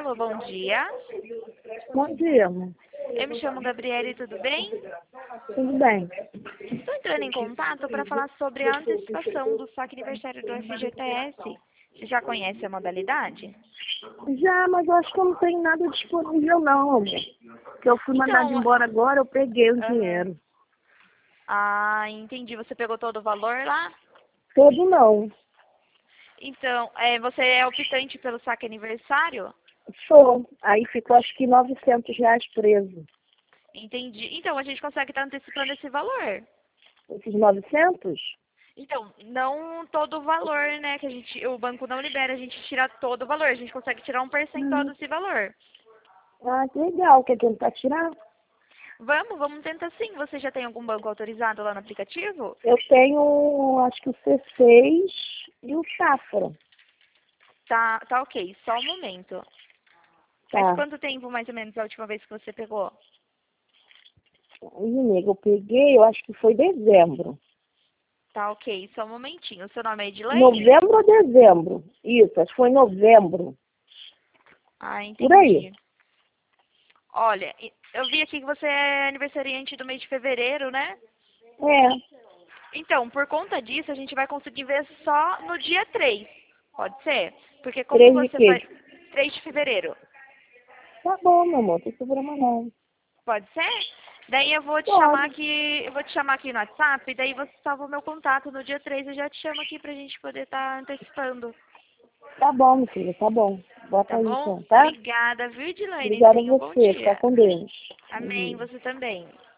Alô, bom dia. Bom dia, amor. Eu me chamo Gabriele, tudo bem? Tudo bem? Estou entrando em contato para falar sobre a antecipação do saque aniversário do FGTS. Você já conhece a modalidade? Já, mas eu acho que eu não tenho nada disponível não, amor. Porque eu fui mandada Então, embora agora, eu peguei o aham. dinheiro. Ah, entendi. Você pegou todo o valor lá? Todo não. Então, você é optante pelo saque aniversário? Sou. Aí ficou acho que R$ 900 preso. Entendi. Então, a gente consegue estar antecipando esse valor. Esses 900? Então, não todo o valor, né, o banco não libera a gente tirar todo o valor, a gente consegue tirar um percentual desse valor. Ah, que legal. Quer tentar tirar? Vamos tentar sim. Você já tem algum banco autorizado lá no aplicativo? Eu tenho, acho que o C6 e o Safra. Tá ok, só um momento. Faz Tá. quanto tempo mais ou menos a última vez que você pegou? Aí, nega, eu peguei, eu acho que foi dezembro. Tá ok, só um momentinho. O seu nome é Edilene? Novembro ou dezembro? Isso, acho que foi novembro. Ah, Por aí. entendi. Olha, eu vi aqui que você é aniversariante do mês de fevereiro, né? É. Então, por conta disso, a gente vai conseguir ver só no dia 3. Pode ser? Porque como 3 de você vai... quê? 3 de fevereiro. Tá bom, meu amor, não tem problema não. Pode ser? Daí Pode. eu vou te chamar aqui no WhatsApp, e daí você salva o meu contato no dia 3 eu já te chamo aqui pra gente poder estar antecipando. Tá bom, meu filho, tá bom. Bota Tá aí bom? então, tá? Obrigada, viu, Edilene? Obrigada a Tenha um bom você. Fica dia. com Deus. Amém, você também.